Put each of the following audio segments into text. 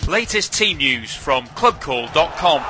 Latest team news from clubcall.com.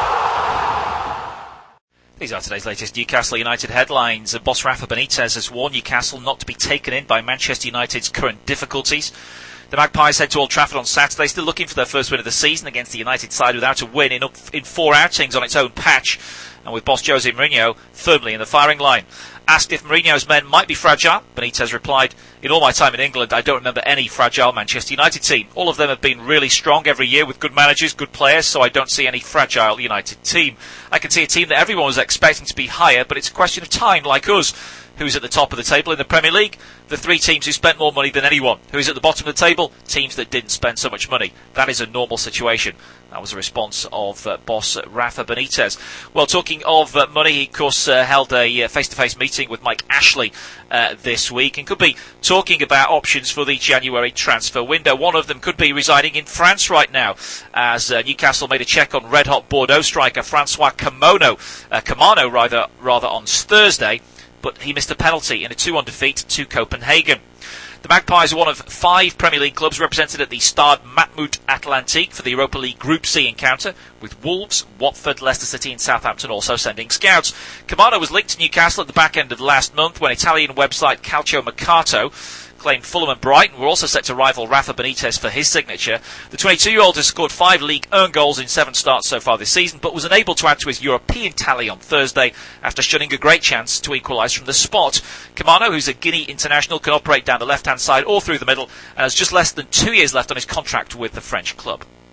These are today's latest Newcastle United headlines. Boss Rafa Benitez has warned Newcastle not to be taken in by Manchester United's current difficulties. The Magpies head to Old Trafford on Saturday, still looking for their first win of the season against the United side without a win in 4 outings on its own patch, and with boss Jose Mourinho firmly in the firing line. Asked if Mourinho's men might be fragile, Benitez replied, "In all my time in England, I don't remember any fragile Manchester United team. All of them have been really strong every year with good managers, good players, so I don't see any fragile United team. I can see a team that everyone was expecting to be higher, but it's a question of time, like us. Who's at the top of the table in the Premier League? The 3 teams who spent more money than anyone. Who is at the bottom of the table? Teams that didn't spend so much money. That is a normal situation." That was a response of boss Rafa Benitez. Well, talking of money, he of course held a face-to-face meeting with Mike Ashley this week and could be talking about options for the January transfer window. One of them could be residing in France right now, as Newcastle made a check on red-hot Bordeaux striker Francois Camano on Thursday, but he missed a penalty in a 2-1 defeat to Copenhagen. The Magpies are one of 5 Premier League clubs represented at the Stade Matmut Atlantique for the Europa League Group C encounter, with Wolves, Watford, Leicester City and Southampton also sending scouts. Camano was linked to Newcastle at the back end of last month when Italian website Calcio Mercato claimed Fulham and Brighton were also set to rival Rafa Benitez for his signature. The 22-year-old has scored 5 League 1 goals in 7 starts so far this season, but was unable to add to his European tally on Thursday after shunning a great chance to equalise from the spot. Camano, who's a Guinea international, can operate down the left-hand side or through the middle and has just less than 2 years left on his contract with the French club.